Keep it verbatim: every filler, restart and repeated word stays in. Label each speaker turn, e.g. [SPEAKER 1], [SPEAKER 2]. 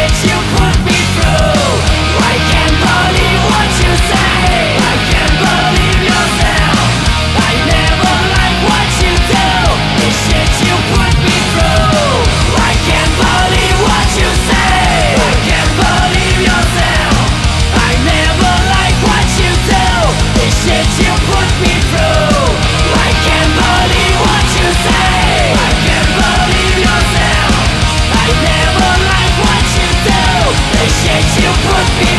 [SPEAKER 1] shit you put me through. I can't believe what you say. I can't believe yourself. I never like what you do. The shit you put me through. I can't believe what you say. I can't believe yourself. I never like what you do. The shit you put me through. I can't believe what you say. I can't believe yourself. I never like what you do. The shit you put me